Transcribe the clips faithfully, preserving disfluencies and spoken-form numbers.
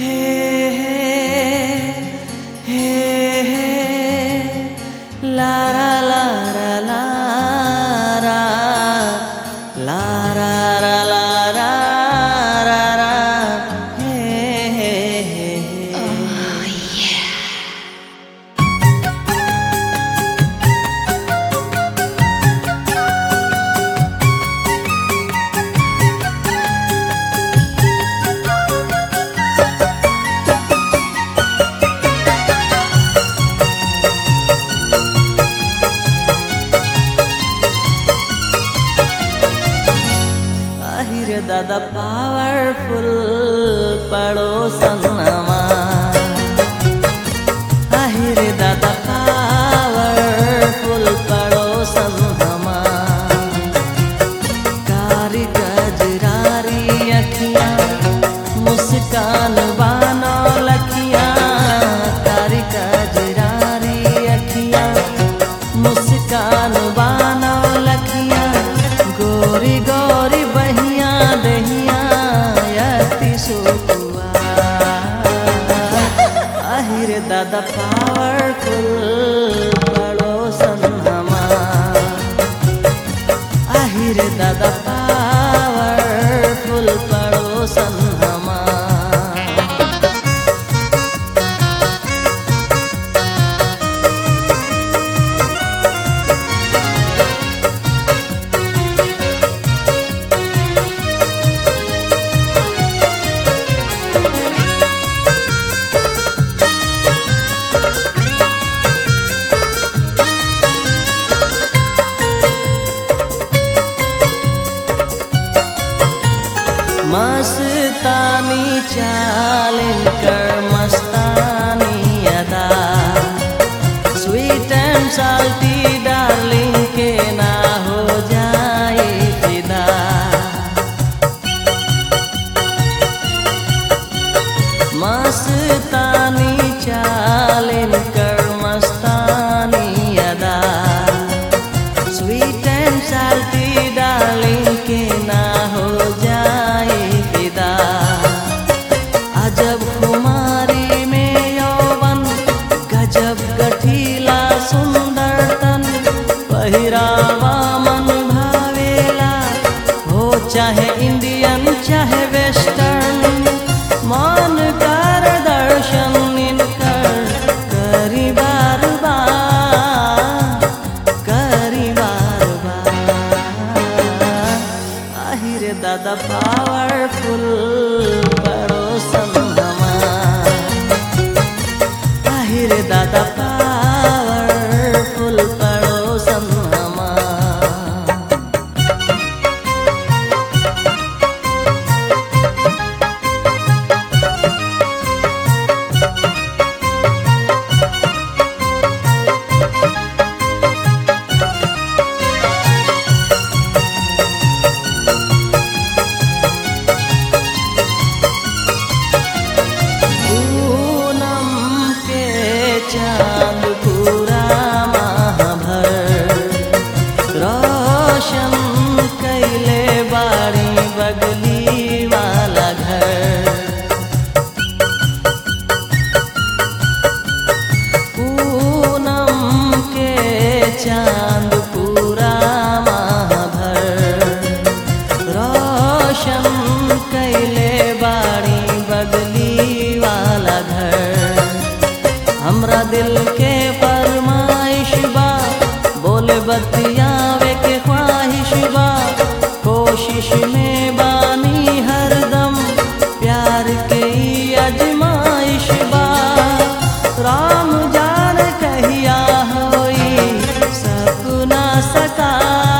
दादा पावरफुल पड़ोसन आहिरे दादा पावरफुल पड़ोसन कारी गजरारी अखियाँ मुस्कान बानो लखियाँ कारी गजरारी अखियाँ मुस्कान बानो लखियाँ गोरी गोरी बहिया दहिया यति सुकुआ आहिरे दादा पावरफुल पड़ोसन आहिरे दादा पावरफुल पड़ोसन मस्तानी चालिन कर मस्तानी अदा स्वीट एंड साल्टी डार्लिंग के ना हो जाए फिदा मस्तानी चालिन कर मस्तानी अदा स्वीट एंड साल्टी डार्लिंग के ना हो जाए अजब कुमारी में यौवन गजब गठीला सुंदर तन पहिरावा मन भावेला हो चाहे इंडियन चाहे वेस्टर्न मन कर दर्शन इनकर करी बार बार करी बार बार आहिरे दादा पावरफुल आहिरे दादा पावरफुल पड़ोसन चांद पूरा महाभर रोशन कैले बाड़ी बगली वाला घर पूनम के चांद पूरा महाभर रोशन कैले बाड़ी बगली वाला घर हमरा दिल के फरमाइश बा बोले बतियावे के ख्वाहिश बा कोशिश में बानी हरदम प्यार के अजमाइश बा राम जान कहिया होई सपना सका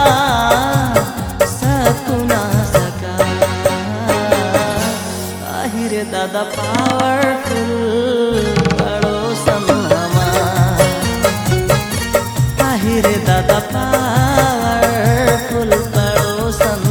सपना सका आहिरे दादा पावरफुल आहिरे दादा पावरफुल पड़ोसन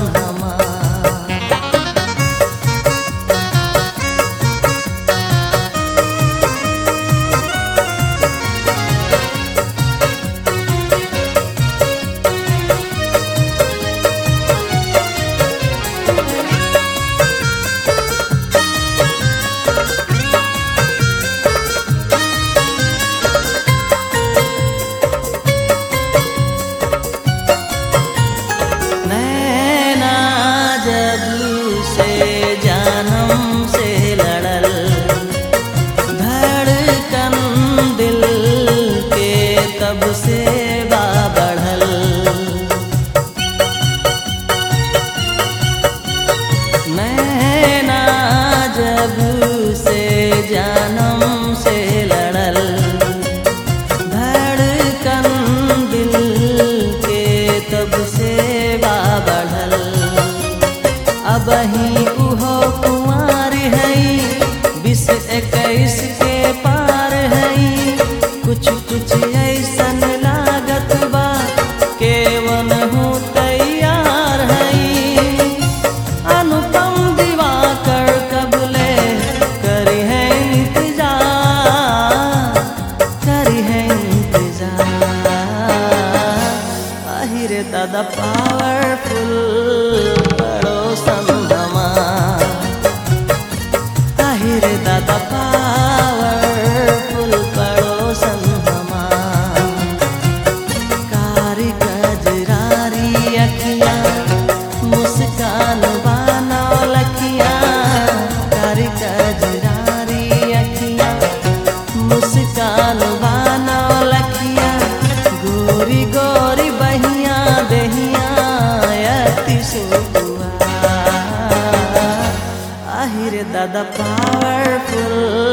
पावरफुल पड़ोसन हमार आहिर दादा पावरफुल पड़ोसन हमार कारी कजरारी अखियाँ मुस्कान बानो लखियाँ कारी कजरारी अखियाँ मुस्कान बानो लखियाँ गोरी गोरी बहिया दहिया अति सुकुआ आहिर दादा पावरफुल